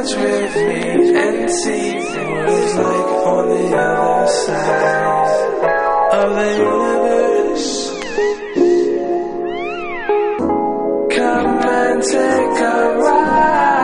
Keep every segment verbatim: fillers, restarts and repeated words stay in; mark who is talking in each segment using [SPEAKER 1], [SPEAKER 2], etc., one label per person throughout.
[SPEAKER 1] dance with me and see what it's like on the other side of the universe. Come and take a ride.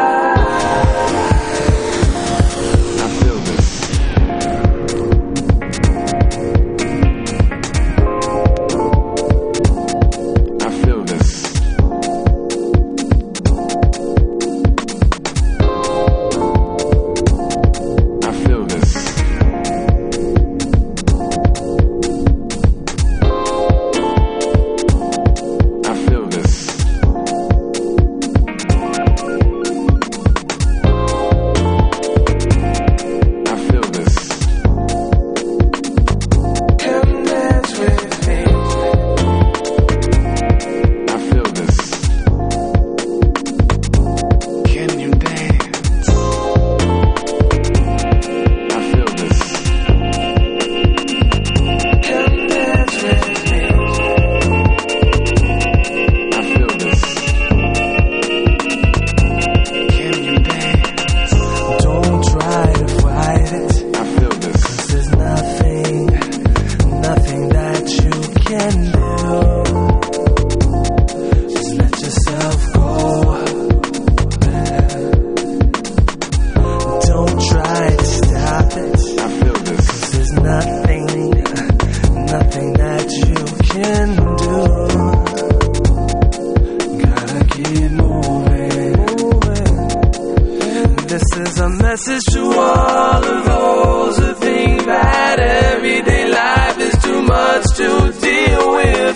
[SPEAKER 1] Message to all of those who think that everyday life is too much to deal with.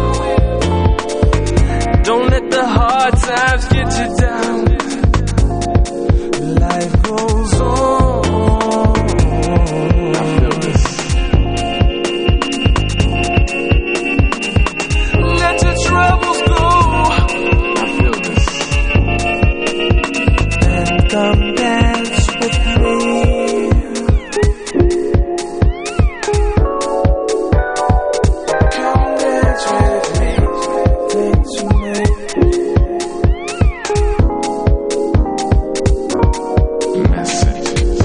[SPEAKER 1] Don't let the hard times get you down. Life goes on. I feel this. Let your troubles go. I feel this. And come dance with me. Come dance with me. Dance with me. Messages.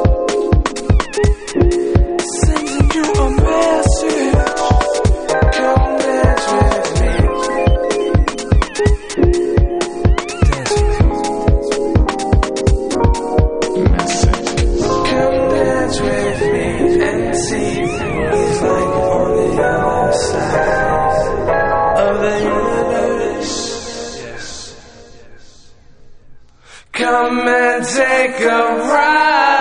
[SPEAKER 1] Sending you a message. Come dance with me. Dance with me. Messages. Come dance with me and see what it's like on the other side of the universe. Yes. Come and take a ride.